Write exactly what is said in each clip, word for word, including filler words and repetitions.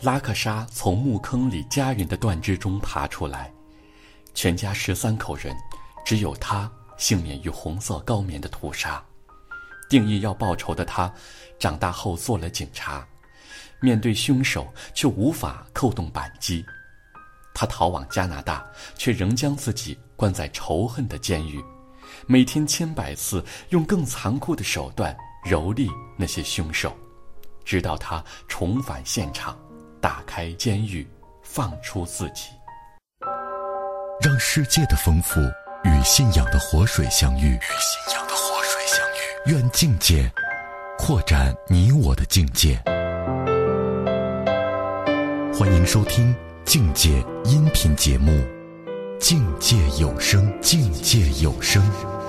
拉克沙从墓坑里家人的断肢中爬出来，全家十三口人，只有他幸免于红色高棉的屠杀。定义要报仇的他，长大后做了警察，面对凶手却无法扣动扳机。他逃往加拿大，却仍将自己关在仇恨的监狱，每天千百次用更残酷的手段蹂躏那些凶手，直到他重返现场，打开监狱，放出自己。 让世界的丰富与信仰的活水相遇，与信仰的活水相遇。愿境界扩展你我的境界。欢迎收听境界音频节目《境界有声》，境界有声。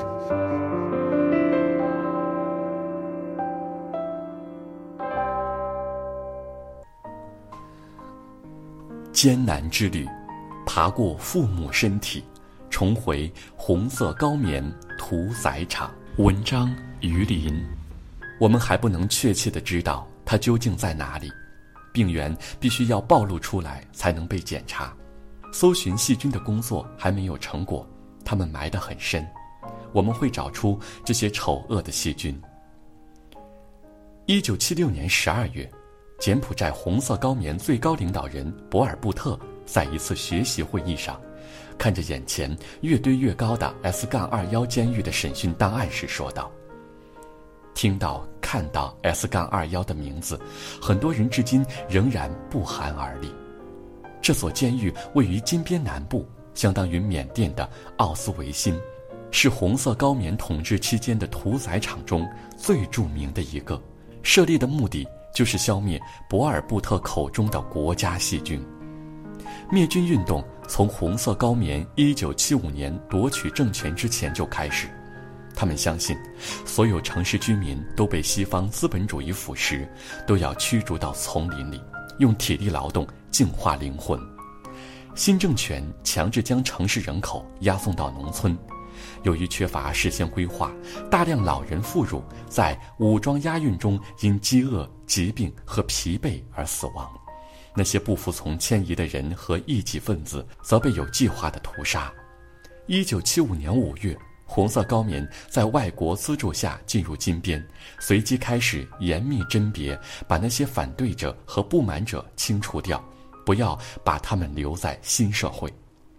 艰难之旅，爬过父母身体，重回红色高棉屠宰场。文章于林。我们还不能确切地知道它究竟在哪里，病源必须要暴露出来才能被检查。搜寻细菌的工作还没有成果，它们埋得很深，我们会找出这些丑恶的细菌。一九七六年十二月，柬埔寨红色高棉最高领导人博尔布特在一次学习会议上，看着眼前越堆越高的 S 二十一 监狱的审讯档案时说道：听到看到 S 二十一 的名字，很多人至今仍然不寒而栗。这所监狱位于金边南部，相当于缅甸的奥斯维辛，是红色高棉统治期间的屠宰场中最著名的一个。设立的目的就是消灭博尔布特口中的国家细菌。灭菌运动从红色高棉一九七五年夺取政权之前就开始。他们相信，所有城市居民都被西方资本主义腐蚀，都要驱逐到丛林里，用体力劳动净化灵魂。新政权强制将城市人口押送到农村，由于缺乏事先规划，大量老人妇孺在武装押运中因饥饿、疾病和疲惫而死亡。那些不服从迁移的人和异己分子则被有计划地屠杀。一九七五年五月，红色高棉在外国资助下进入金边，随即开始严密甄别，把那些反对者和不满者清除掉，不要把他们留在新社会。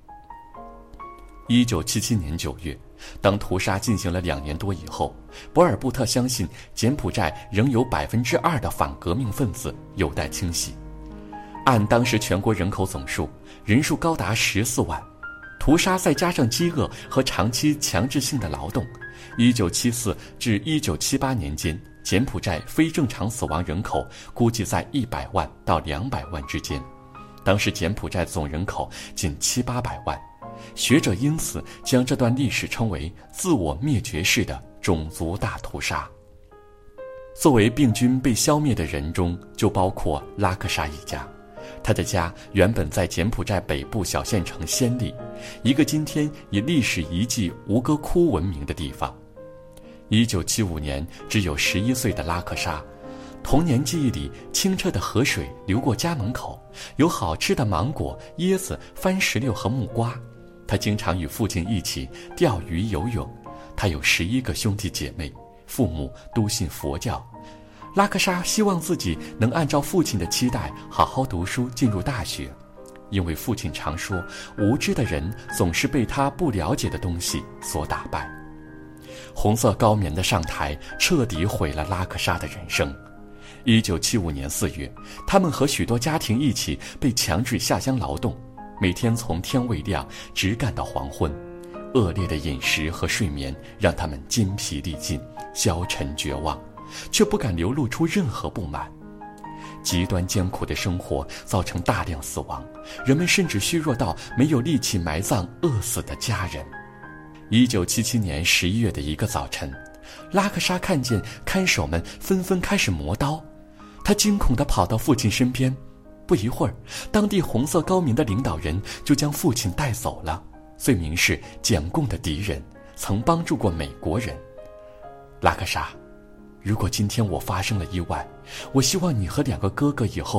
一九七七年九月，当屠杀进行了两年多以后，博尔布特相信柬埔寨仍有百分之二的反革命分子有待清洗。按当时全国人口总数，人数高达十四万。屠杀再加上饥饿和长期强制性的劳动，一九七四至一九七八年间，柬埔寨非正常死亡人口估计在一百万到两百万之间。当时柬埔寨总人口仅七八百万，学者因此将这段历史称为自我灭绝式的种族大屠杀。作为病菌被消灭的人中，就包括拉克沙一家。他的家原本在柬埔寨北部小县城暹粒，一个今天以历史遗迹吴哥窟闻名的地方。一九七五年，只有十一岁的拉克沙，童年记忆里清澈的河水流过家门口，有好吃的芒果、椰子、番石榴和木瓜。他经常与父亲一起钓鱼游泳。他有十一个兄弟姐妹，父母都信佛教。拉克沙希望自己能按照父亲的期待好好读书，进入大学，因为父亲常说，无知的人总是被他不了解的东西所打败。红色高棉的上台彻底毁了拉克沙的人生。一九七五年四月，他们和许多家庭一起被强制下乡劳动，每天从天未亮直干到黄昏。恶劣的饮食和睡眠让他们筋疲力尽，消沉绝望，却不敢流露出任何不满。极端艰苦的生活造成大量死亡，人们甚至虚弱到没有力气埋葬饿死的家人。一九七七年十一月的一个早晨，拉克沙看见看守们纷纷开始磨刀，他惊恐地跑到父亲身边。不一会儿，当地红色高棉的领导人就将父亲带走了，罪名是柬共的敌人，曾帮助过美国人。拉克沙，如果今天我发生了意外，我希望你和两个哥哥以后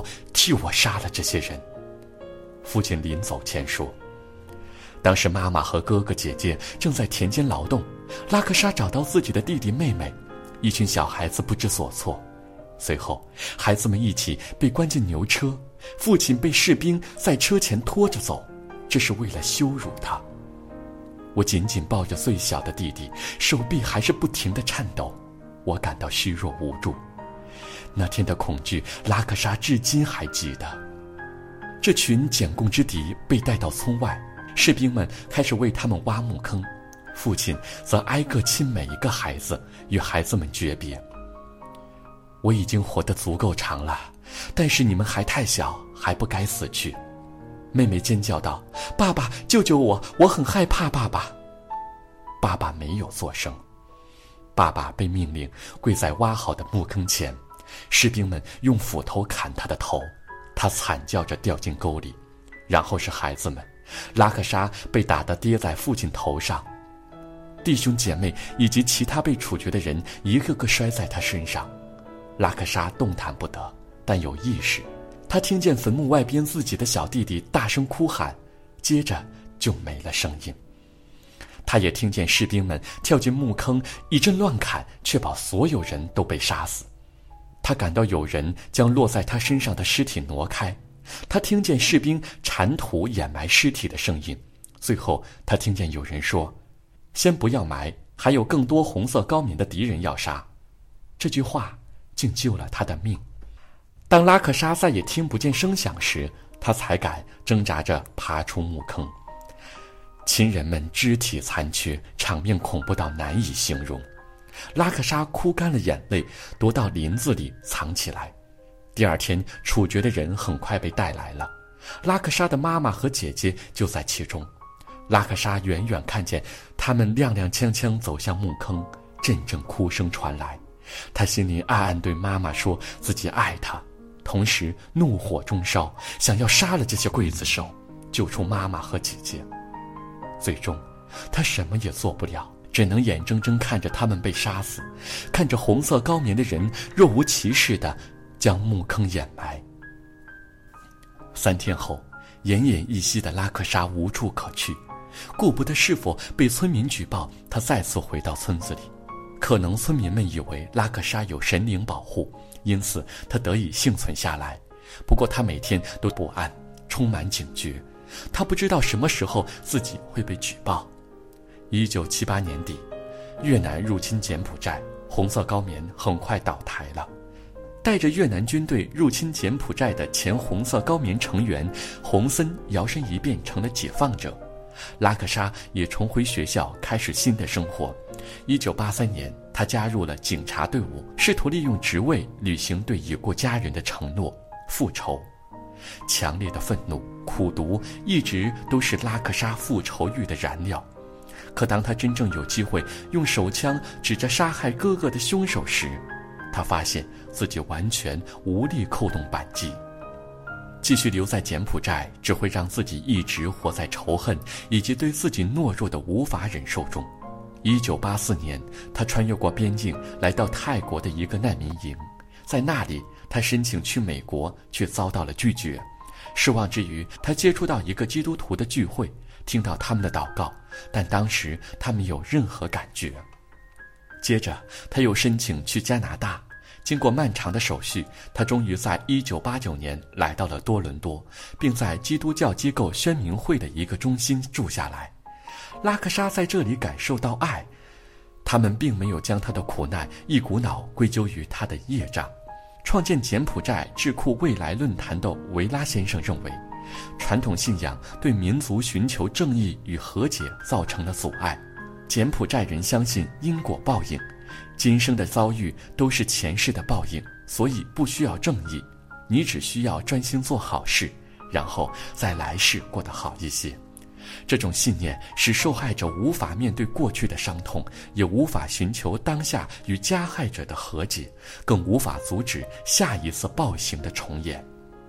替我杀了这些人。父亲临走前说。当时妈妈和哥哥姐姐正在田间劳动，拉克沙找到自己的弟弟妹妹，一群小孩子不知所措。随后孩子们一起被关进牛车，父亲被士兵在车前拖着走，这是为了羞辱他。我紧紧抱着最小的弟弟，手臂还是不停地颤抖，我感到虚弱无助。那天的恐惧，拉克沙至今还记得。这群检共之敌被带到村外，士兵们开始为他们挖墓坑，父亲则挨个亲每一个孩子，与孩子们诀别。我已经活得足够长了，但是你们还太小，还不该死去。妹妹尖叫道：爸爸，救救我，我很害怕爸爸。爸爸没有作声。爸爸被命令跪在挖好的墓坑前，士兵们用斧头砍他的头，他惨叫着掉进沟里。然后是孩子们，拉克沙被打得跌在父亲头上，弟兄姐妹以及其他被处决的人一个个摔在他身上。拉克沙动弹不得，但有意识。他听见坟墓外边自己的小弟弟大声哭喊，接着就没了声音。他也听见士兵们跳进墓坑，一阵乱砍，确保所有人都被杀死。他感到有人将落在他身上的尸体挪开，他听见士兵铲土掩埋尸体的声音。最后他听见有人说：先不要埋，还有更多红色高棉的敌人要杀。这句话竟救了他的命。当拉克沙再也听不见声响时，他才敢挣扎着爬出墓坑。亲人们肢体残缺，场面恐怖到难以形容。拉克沙哭干了眼泪，躲到林子里藏起来。第二天，处决的人很快被带来了，拉克沙的妈妈和姐姐就在其中。拉克沙远远看见他们踉踉跄跄走向墓坑，阵阵哭声传来。他心里暗暗对妈妈说自己爱她，同时怒火中烧，想要杀了这些刽子手，救出妈妈和姐姐。最终他什么也做不了，只能眼睁睁看着他们被杀死，看着红色高棉的人若无其事地将墓坑掩埋。三天后，奄奄一息的拉克沙无处可去，顾不得是否被村民举报，他再次回到村子里。可能村民们以为拉克沙有神灵保护，因此他得以幸存下来。不过他每天都不安，充满警觉，他不知道什么时候自己会被举报。一九七八年底，越南入侵柬埔寨，红色高棉很快倒台了。带着越南军队入侵柬埔寨的前红色高棉成员洪森摇身一变成了解放者，拉克沙也重回学校，开始新的生活。一九八三年，他加入了警察队伍，试图利用职位履行对已故家人的承诺，复仇。强烈的愤怒、苦毒一直都是拉克沙复仇欲的燃料。可当他真正有机会用手枪指着杀害哥哥的凶手时，他发现自己完全无力扣动扳机。继续留在柬埔寨只会让自己一直活在仇恨以及对自己懦弱的无法忍受中。一九八四年，他穿越过边境来到泰国的一个难民营，在那里他申请去美国，却遭到了拒绝。失望之余，他接触到一个基督徒的聚会，听到他们的祷告，但当时他没有任何感觉。接着他又申请去加拿大，经过漫长的手续，他终于在一九八九年来到了多伦多，并在基督教机构宣明会的一个中心住下来。拉克沙在这里感受到爱，他们并没有将他的苦难一股脑归咎于他的业障。创建柬埔寨智库未来论坛的维拉先生认为，传统信仰对民族寻求正义与和解造成了阻碍。柬埔寨人相信因果报应，今生的遭遇都是前世的报应，所以不需要正义，你只需要专心做好事，然后在来世过得好一些。这种信念使受害者无法面对过去的伤痛，也无法寻求当下与加害者的和解，更无法阻止下一次暴行的重演。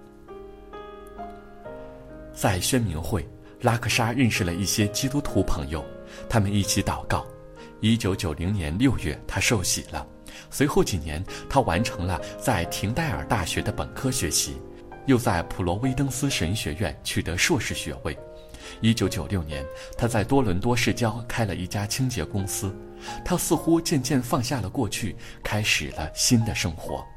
在宣明会，拉克沙认识了一些基督徒朋友，他们一起祷告。一九九零年六月，他受洗了。随后几年，他完成了在廷戴尔大学的本科学习。 又在普罗威登斯神学院取得硕士学位。一九九六年，他在多伦多市郊开了一家清洁公司。他似乎渐渐放下了过去，开始了新的生活。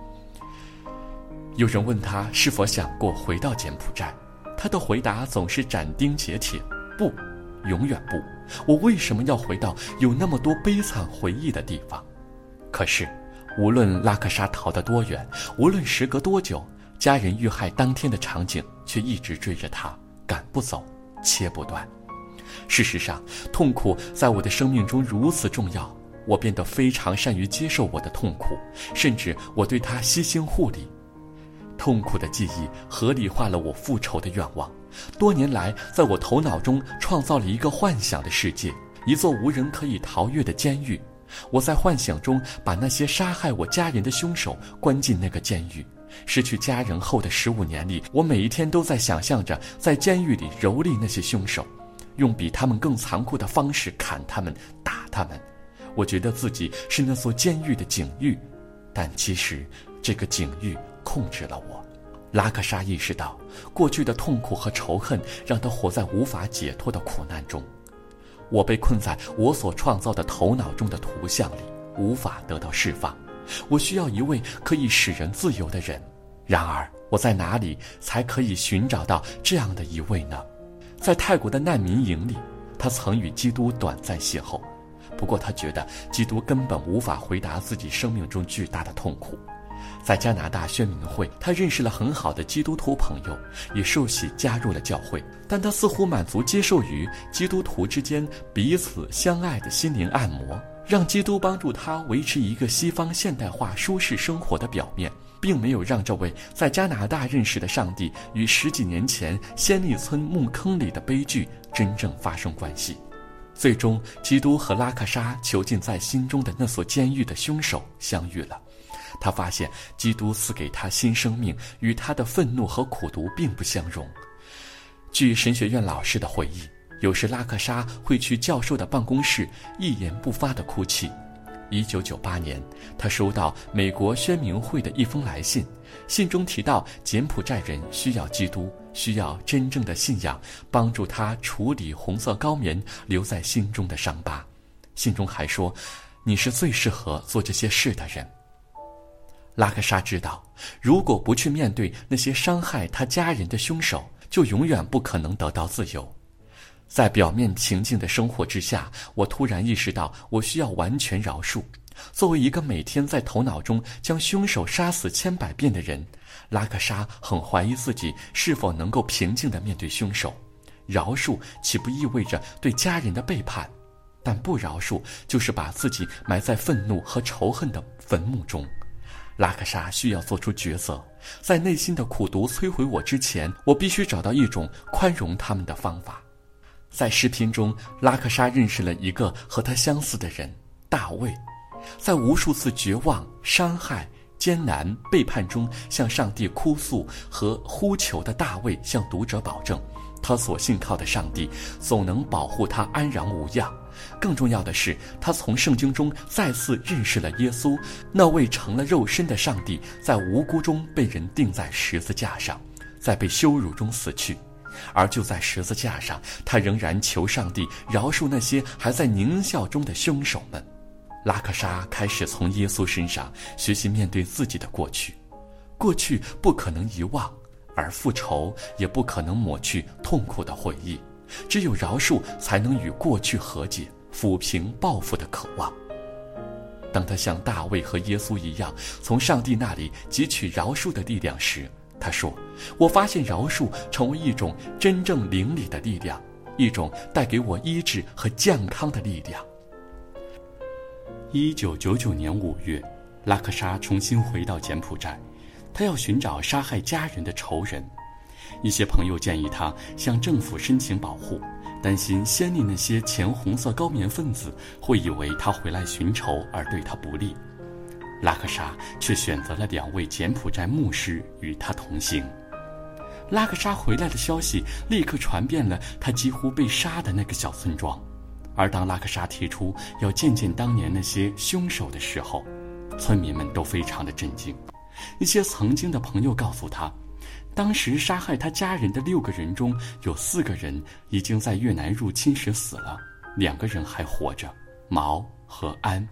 有人问他是否想过回到柬埔寨，他的回答总是斩钉截铁：不，永远不。我为什么要回到有那么多悲惨回忆的地方？可是，无论拉克沙逃得多远，无论时隔多久，家人遇害当天的场景却一直追着他，赶不走，切不断。事实上，痛苦在我的生命中如此重要，我变得非常善于接受我的痛苦，甚至我对它悉心护理。痛苦的记忆合理化了我复仇的愿望，多年来在我头脑中创造了一个幻想的世界，一座无人可以逃越的监狱。我在幻想中把那些杀害我家人的凶手关进那个监狱。失去家人后的十五年里，我每一天都在想象着在监狱里蹂躏那些凶手，用比他们更残酷的方式砍他们、打他们。我觉得自己是那座监狱的警狱，但其实这个警狱控制了我。拉克沙意识到，过去的痛苦和仇恨让他活在无法解脱的苦难中。我被困在我所创造的头脑中的图像里，无法得到释放。我需要一位可以使人自由的人。然而，我在哪里才可以寻找到这样的一位呢？在泰国的难民营里，他曾与基督短暂邂逅，不过他觉得基督根本无法回答自己生命中巨大的痛苦。在加拿大宣明会，他认识了很好的基督徒朋友，也受洗加入了教会，但他似乎满足接受于基督徒之间彼此相爱的心灵按摩，让基督帮助他维持一个西方现代化舒适生活的表面，并没有让这位在加拿大认识的上帝与十几年前仙利村墓坑里的悲剧真正发生关系。最终，基督和拉克沙囚禁在心中的那所监狱的凶手相遇了。他发现基督赐给他新生命与他的愤怒和苦毒并不相容。据神学院老师的回忆，有时拉克沙会去教授的办公室一言不发地哭泣。一九九八年，他收到美国宣明会的一封来信，信中提到柬埔寨人需要基督，需要真正的信仰，帮助他处理红色高棉留在心中的伤疤。信中还说，你是最适合做这些事的人。拉克沙知道，如果不去面对那些伤害他家人的凶手，就永远不可能得到自由。在表面情境的生活之下，我突然意识到我需要完全饶恕。作为一个每天在头脑中将凶手杀死千百遍的人，拉克沙很怀疑自己是否能够平静地面对凶手。饶恕岂不意味着对家人的背叛？但不饶恕就是把自己埋在愤怒和仇恨的坟墓中。拉克沙需要做出抉择，在内心的苦毒摧毁我之前，我必须找到一种宽容他们的方法。在诗篇中，拉克沙认识了一个和他相似的人，大卫。在无数次绝望、伤害、艰难、背叛中向上帝哭诉和呼求的大卫向读者保证，他所信靠的上帝总能保护他安然无恙。更重要的是，他从圣经中再次认识了耶稣，那位成了肉身的上帝，在无辜中被人钉在十字架上，在被羞辱中死去。而就在十字架上，他仍然求上帝饶恕那些还在狞笑中的凶手们。拉克沙开始从耶稣身上学习面对自己的过去，过去不可能遗忘，而复仇也不可能抹去痛苦的回忆。只有饶恕才能与过去和解，抚平报复的渴望。当他像大卫和耶稣一样从上帝那里汲取饶恕的力量时，他说，我发现饶恕成为一种真正灵里的力量，一种带给我医治和健康的力量。一九九九年五月，拉克沙重新回到柬埔寨，他要寻找杀害家人的仇人。一些朋友建议他向政府申请保护，担心先例那些前红色高棉分子会以为他回来寻仇而对他不利。拉克沙却选择了两位柬埔寨牧师与他同行。拉克沙回来的消息立刻传遍了他几乎被杀的那个小村庄，而当拉克沙提出要见见当年那些凶手的时候，村民们都非常的震惊。一些曾经的朋友告诉他， 当时杀害他家人的六个人中，有四个人已经在越南入侵时死了，两个人还活着，毛和安。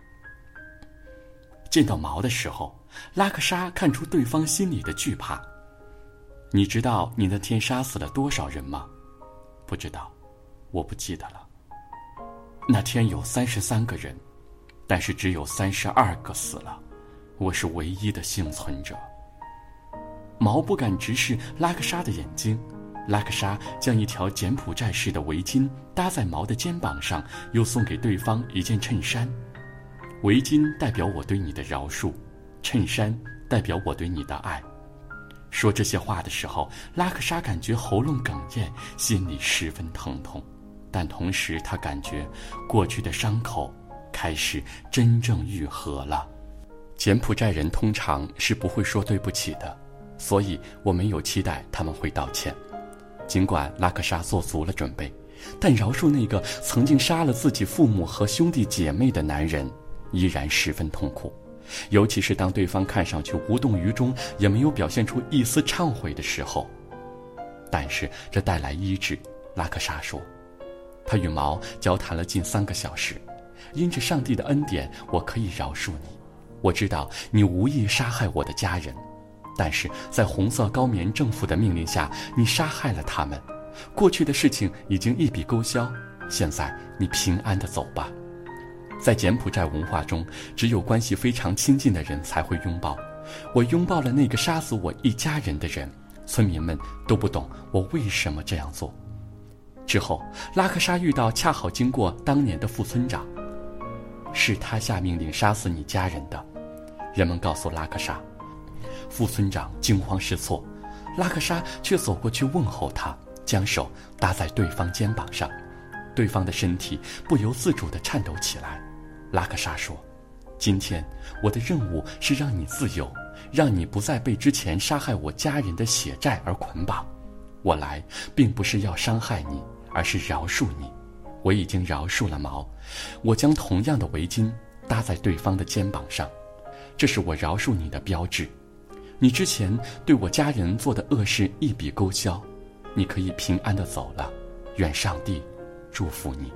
见到毛的时候，拉克沙看出对方心里的惧怕。你知道你那天杀死了多少人吗？不知道，我不记得了。那天有三十三个人，但是只有三十二个死了，我是唯一的幸存者。毛不敢直视拉克沙的眼睛，拉克沙将一条柬埔寨式的围巾搭在毛的肩膀上，又送给对方一件衬衫。围巾代表我对你的饶恕，衬衫代表我对你的爱。说这些话的时候，拉克沙感觉喉咙哽咽，心里十分疼痛，但同时他感觉过去的伤口开始真正愈合了。柬埔寨人通常是不会说对不起的，所以我没有期待他们会道歉。尽管拉克沙做足了准备，但饶恕那个曾经杀了自己父母和兄弟姐妹的男人依然十分痛苦，尤其是当对方看上去无动于衷，也没有表现出一丝忏悔的时候。但是这带来医治，拉克沙说。他与毛交谈了近三个小时，因着上帝的恩典，我可以饶恕你。我知道你无意杀害我的家人，但是在红色高棉政府的命令下，你杀害了他们。过去的事情已经一笔勾销，现在你平安地走吧。在柬埔寨文化中，只有关系非常亲近的人才会拥抱。我拥抱了那个杀死我一家人的人，村民们都不懂我为什么这样做。之后，拉克沙遇到恰好经过当年的副村长，是他下命令杀死你家人的。人们告诉拉克沙，副村长惊慌失措，拉克沙却走过去问候他，将手搭在对方肩膀上，对方的身体不由自主地颤抖起来。拉克沙说，今天我的任务是让你自由，让你不再被之前杀害我家人的血债而捆绑。我来并不是要伤害你，而是饶恕你。我已经饶恕了毛，我将同样的围巾搭在对方的肩膀上，这是我饶恕你的标志。你之前对我家人做的恶事一笔勾销，你可以平安地走了，愿上帝祝福你。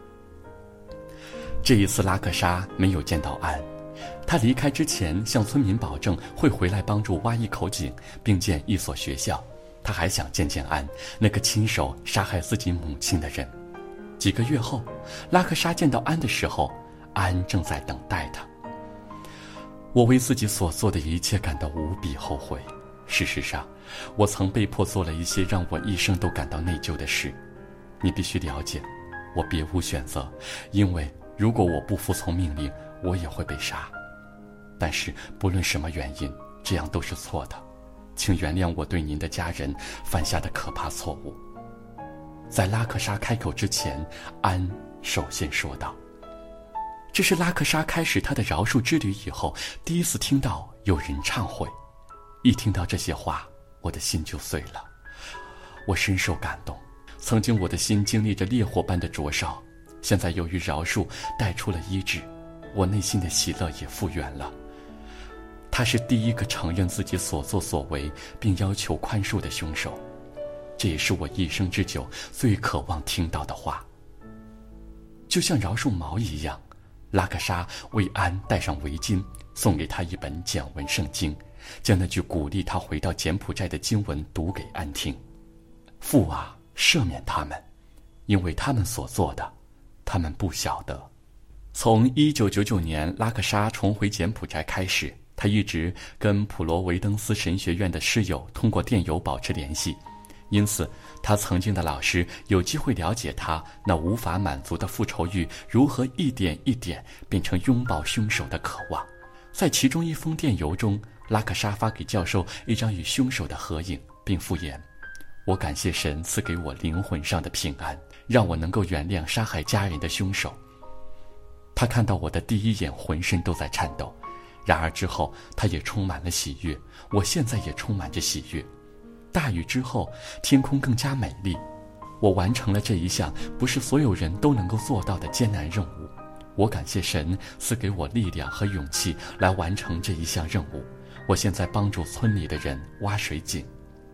这一次拉克沙没有见到安，他离开之前向村民保证会回来帮助挖一口井并建一所学校。他还想见见安，那个亲手杀害自己母亲的人。几个月后，拉克沙见到安的时候，安正在等待他。我为自己所做的一切感到无比后悔。事实上，我曾被迫做了一些让我一生都感到内疚的事。你必须了解，我别无选择，因为如果我不服从命令，我也会被杀。但是不论什么原因，这样都是错的。请原谅我对您的家人犯下的可怕错误。在拉克沙开口之前，安首先说道。这是拉克沙开始他的饶恕之旅以后第一次听到有人忏悔。一听到这些话，我的心就碎了。我深受感动。曾经我的心经历着烈火般的灼烧，现在由于饶恕带出了医治，我内心的喜乐也复原了。他是第一个承认自己所作所为并要求宽恕的凶手，这也是我一生之久最渴望听到的话。就像饶恕毛一样，拉克沙为安戴上围巾，送给他一本简文圣经，将那句鼓励他回到柬埔寨的经文读给安听。父啊，赦免他们，因为他们所做的，他们不晓得。从一九九九年拉克沙重回柬埔寨开始，他一直跟普罗维登斯神学院的师友通过电邮保持联系，因此他曾经的老师有机会了解他那无法满足的复仇欲如何一点一点变成拥抱凶手的渴望。在其中一封电邮中，拉克沙发给教授一张与凶手的合影，并附言，我感谢神赐给我灵魂上的平安，让我能够原谅杀害家人的凶手。他看到我的第一眼浑身都在颤抖，然而之后他也充满了喜悦，我现在也充满着喜悦。大雨之后，天空更加美丽。我完成了这一项不是所有人都能够做到的艰难任务。我感谢神赐给我力量和勇气来完成这一项任务。我现在帮助村里的人挖水井，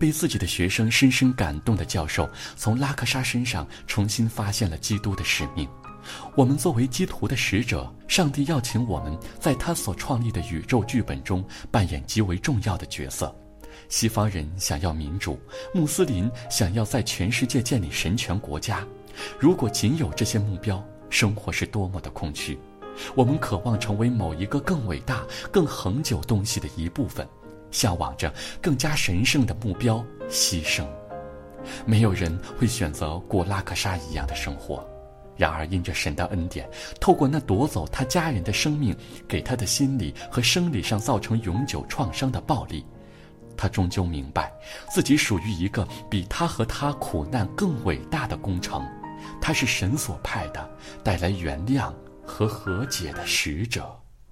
被自己的学生深深感动的教授，从拉克沙身上重新发现了基督的使命。我们作为基督的使者，上帝邀请我们在他所创立的宇宙剧本中扮演极为重要的角色。西方人想要民主，穆斯林想要在全世界建立神权国家。如果仅有这些目标，生活是多么的空虚。我们渴望成为某一个更伟大、更恒久东西的一部分，向往着更加神圣的目标牺牲。没有人会选择过拉克沙一样的生活，然而因着神的恩典，透过那夺走他家人的生命，给他的心理和生理上造成永久创伤的暴力，他终究明白自己属于一个比他和他苦难更伟大的工程。他是神所派的，带来原谅和和解的使者。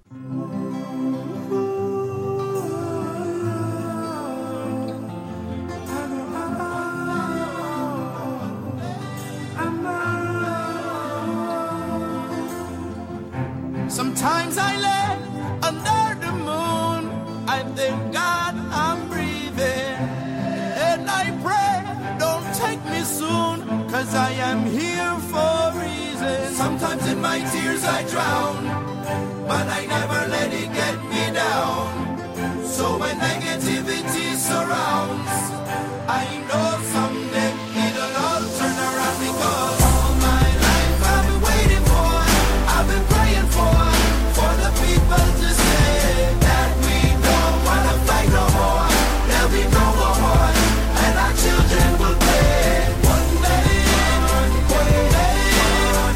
Sometimes I lay under the moon, I thank God I'm breathing, and I pray don't take me soon, cause I am here for a reason. Sometimes in my tears I drown, but I never let it get me down. So when negativity surrounds, I know someday it'll all turn around, because all my life I've been waiting for, I've been praying for, for the people to say that we don't wanna fight no more. There'll be no more war, and our children will play. One day, one day, one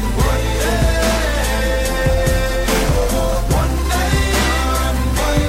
day, one day, one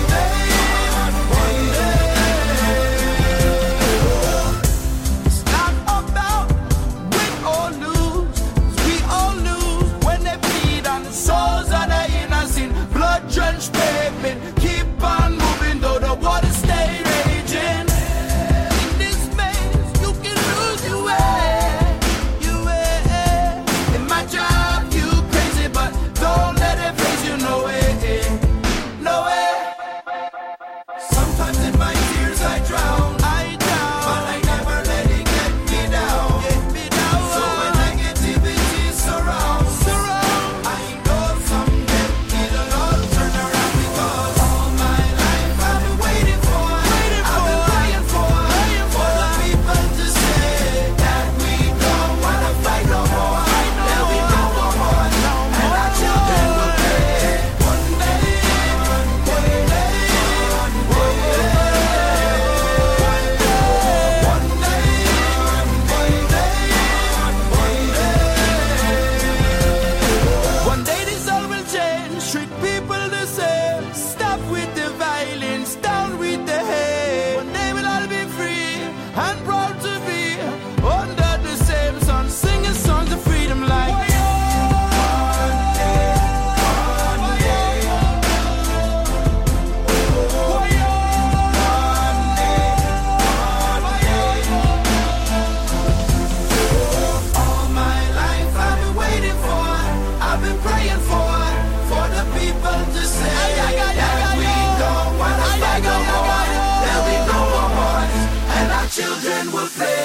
day. It's not about win or lose, 'cause we all lose when they bleed on the souls of the innocent. Blood-drenched pavement, keep on moving though the water stay raging. In this maze, you can lose your way, your way. It might drive you crazy, but don't let it phase you, no way, no way. Sometimes in my tears I drown, I drown, but I never let it get me down, get me down. So when negativity surrounds, surround, I know someday it'll all turn around, because all my life I've been waiting for, waiting I've been praying for, praying for the people to say that we don't wanna fight no more. There'll be no more war, and our children will play. One day, one day, one day, one day, one day this all will change, treat people the same, stop with the violence, down with the hate. One day we'll all be free and proud to be under the same sun, singing songs of freedom like one day, one day, all my life I've been waiting for, I've been praying for, for the people to say that we don't wanna fight no more. There'll be no more wars, and our children will play.